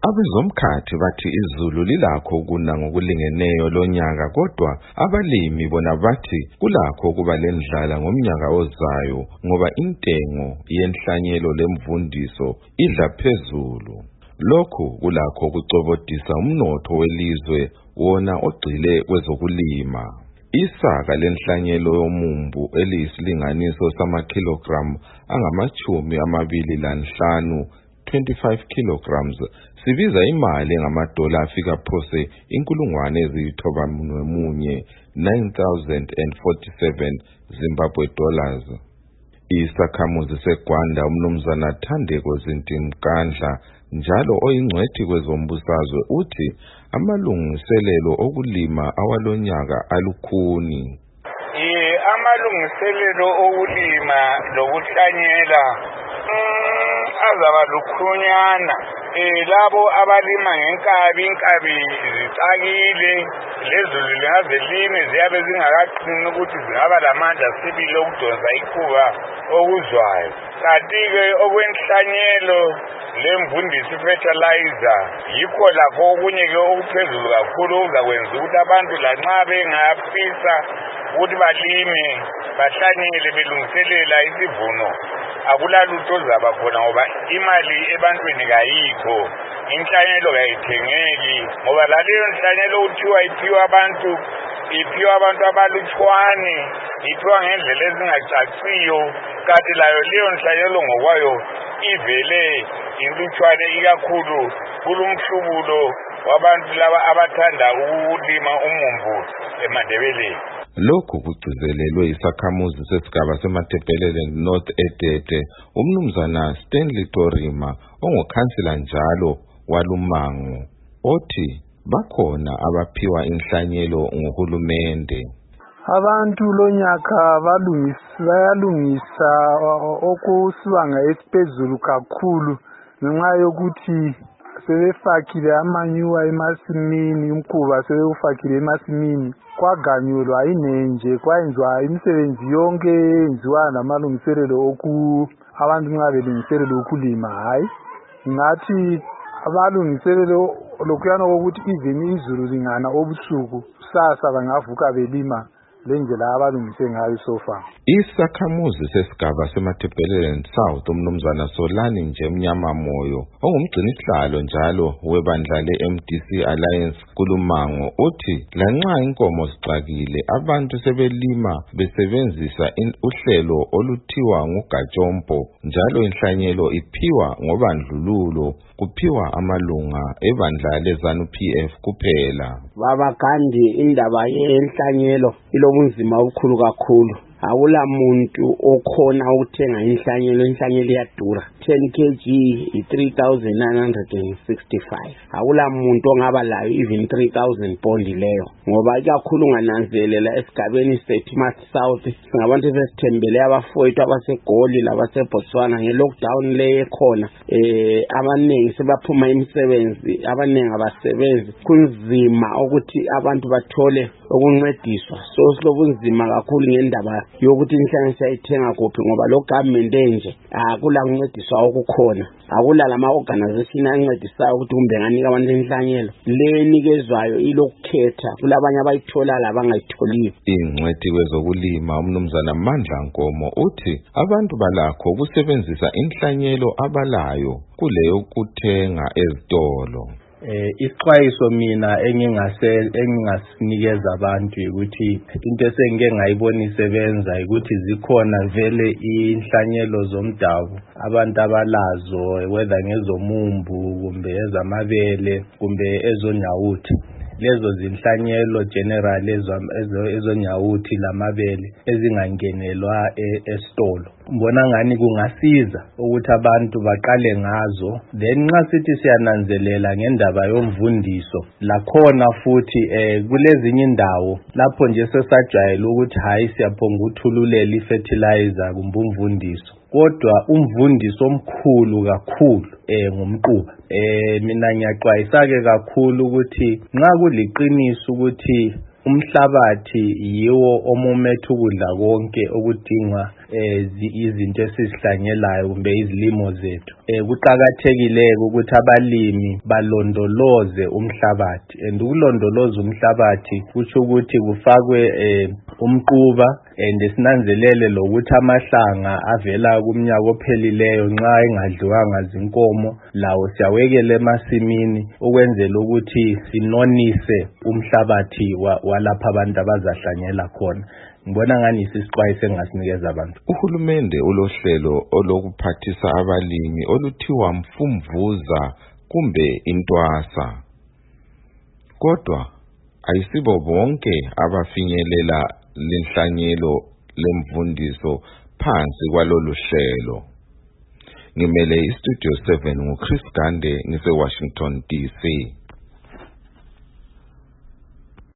Abezomkhathi bathi izulu lilakho ukuna ngokulingeneyo lonyaka, kodwa abalimi bona bathi kulakho ukuba lendlala ngomnyaka ozayo ngoba intengo yenhlanyelo lemvundiso idla phezulu. Lokhu kulakho ukucobodisa umnotho welizwe wona ogxile kwezokulima. Isaka lenhlanyelo yomumbu eliyisilinganiso samakhilogramu angama-25, 25 kilograms, sibiza imali engamadola afika phose $9,047 Zimbabwe dollars. Isakhamuzi seGwanda umnumzana Thandeko Zintimkandla njalo oyingcwethi kwezombusazwe uthi amalungiselelo okulima awalonyaka alukhuni. Amalungiselelo okulima lokuhlanyela azaba lukhunyana. Labo abalima ngenkabi, inkabi zicakile, lezulu lingaze line ziyabe zingakaqini ukuthi zingaba lamandla sibili okudonsa ikhuba okuzwayo. Kanti-ke okwenhlanyelo lemvundisi fertilizer yikho lakho okunye-ke okuphezulu kakhulu okuzakwenza ukuthi abantu lanxa bengafisa ukuthi balime bahlanyele belungiselela isivuno akulalutho ozaba khona ngoba imali ebantwini kayikho, inhlanyelo kayithengeki ngoba laleyo nhlanyelo uthiwa iphiwa abantu abalutshwane, iphiwa ngendlela ezingacaciyo, kanti layo leyo nhlanyelo ngokwayo ivele intutshwane ikakhulu kulumhlubulo wabantu laba abathanda ukulima umumbu eMandebeleni. Lokhu kugcizelelwe isakhamuzi sesigaba seMathebhelele North eDede umnumzana Stanley Torima ongukhansila njalo walumango othi bakhona abaphiwa inhlanyelo nguhulumende. Abantu lonyaka bayalungisa okusibanga esiphezulu kakhulu ngenxa yokuthi sebefakile amanyuwa emasimini, umkhuba sebewufakile emasimini, kwaganyulwa inenje, kwayenziwa imisebenzi yonke eyenziwa namalungiselelo abantu nxa belungiselelo ukulima. Hayi ngathi abalungiselelo lokuyana ukuthi even izulu lingana obusuku kusasa bangavuka belima lendlela abalungise ngayo sofa. Isakhamuzi sesigaba seMathebhelele South umnumzana Solani nje Mnyama Moyo ongumgcinisihlalo njalo webandla le-MDC Alliance kulumango uthi lanxa inkomo zixakile abantu sebelima besebenzisa uhlelo oluthiwa nguGajompo, njalo inhlanyelo iphiwa ngobandlululo, kuphiwa amalunga ebandla leZANU-PF kuphela. Babagandi indaba yenhlanyelo ilobunzima obukhulu kakhulu. Awula muntu okhona ukuthenga inhlanyelo iyadura. 10 kg i-3,965. Awula muntu ongaba layo even 3,000 pound leyo. Ngoba ikakhulu ungananzelela esigabeni sethu Math South singabantu besithembele abafowethu abaseGoli labaseBotswana nge-lockdown leyo ekhona. Abaningi sebaphuma imisebenzi, abaningi abasebenzi. Kunzima ukuthi abantu bathole ukuncediswa. So silobunzima kakhulu ngendaba yokuthi inhlangano sayithenga kuphi ngoba lo government enje akula kuncediswa okukhona, akula lama organization ancedisayo ukuthi kumbe nganika abantu inhlanyelo lenikezwayo ilokukhetha kulabanye abayithola labangayitholiyo. Ingcwethi kwezokulima umnumzana Mandla Nkomo uthi abantu balakho ukusebenzisa inhlanyelo abalayo kuleyo kuthenga ezitolo. Isixwayiso mina engingasinikeza abantu ukuthi into esengike ngayibona isebenza ukuthi zikhona vele inhlanyelo zomdabu abantu abalazo, whether ngezomumbu kumbe ezamabele kumbe ezonyawuthi. Lezo zinhlanyelo general ezonyawuthi lamabele ezingangenelwa esitolo. Mbona ngani kungasiza ukuthi abantu baqale ngazo, then nxa sithi siyananzelela ngendaba yomvundiso lakhona futhi kulezinye indawo lapho nje sesajwayela ukuthi hayi siyaphonga ukuthululela ifertilizer kumbe umvundiso, kodwa umvundiso omkhulu kakhulu ngumquba. Mina ngiyaxwayisa ke kakhulu ukuthi nxa kuliqiniso ukuthi umhlabathi yiwo omumethe ukudla konke okudingwa izinto esizihlanyelayo kumbe izilimo zethu. Kuqakathekile ukuthi abalimi balondoloze umhlabathi, and ukulondoloza umhlabathi kutsho ukuthi kufakwe umquba and sinanzelele lokuthi amahlanga avela kumnyaka ophelileyo nxa engadliwanga zinkomo lawo siyawekela emasimini ukwenzela ukuthi sinonise umhlabathi walapha abantu abazahlanyela khona. Ngibona ngani isixwayiso engasinikeza abantu. Uhulumende ulohlelo olokuphathisa abalimi oluthiwa Mfumvuza kumbe Intwasa. Kodwa ayisibo bonke abafinyelela lenhlanyelo lemvundiso phansi kwalolu hlelo. Ngimele iStudio 7 nguChris Gande ngise Washington DC.